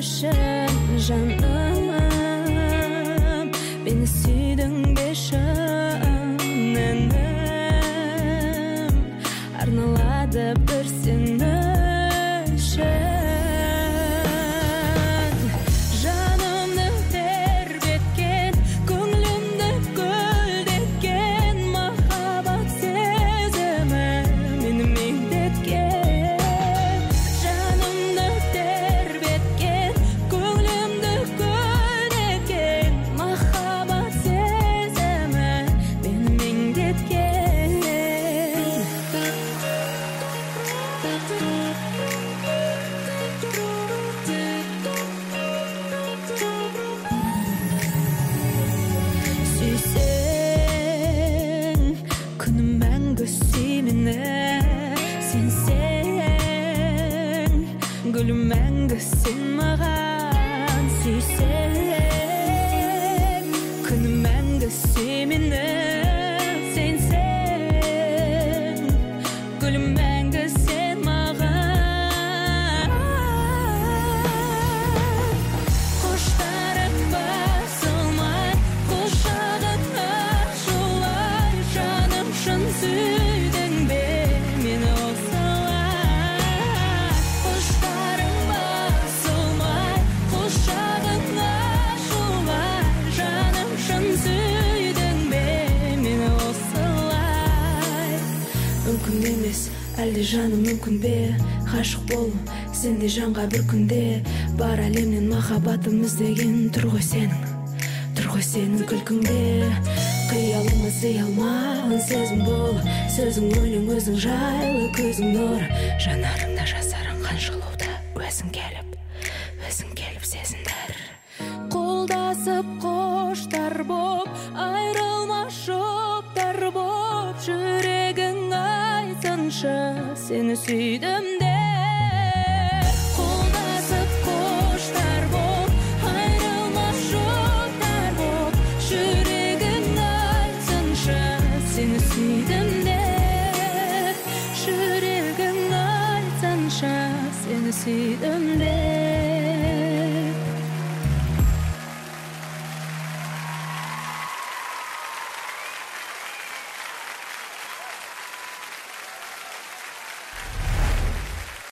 үшін жаным, мені сүйдің бе шынымен, арналады бір сен үшін. Жанымды тербеткен, көңілімді көлдеткен махаббат сезімі мені меңдеткен. Жанымды тербеткен, көңілімді көлдеткен махаббат сезімі мені меңдеткен. Сүйсең, күнім мәңгі сүй мені, сенсең, гүлім мәңгі сен маған. Сүйсең, күнім мәңгі сүй мені, сенсең, гүлім мәңгі сен маған. Құштарым басылмай, құшағың ашылай, жаным шын сүйдің бе мені осылай. Құштарым басылмай, құшағың ашылай, жаным шын сүйдің бе мені осылай. Мүмкін емес, әлде жаным мүмкін бе, ғашық болу сенде жанға бір күнде. Бар әлемнен махаббатым іздеген, тұр ғой сенің күлкіңде. Қиялыма сый алмаған сезім бол, сөзің өлең өзің жайлы, көзің нұр, жанарымда жасарынған жылуда өзің келіп сезіндір. Қолдасып қоштар боп, айрылма шоқтар боп, жүрегің айтсыншы сені сүйдім де. Қолдасып қоштар боп, айрылма шоқтар боп, жүрегің айтсыншы сені сүйдім де. Жүрегің айтсыншы сені сүйдім де.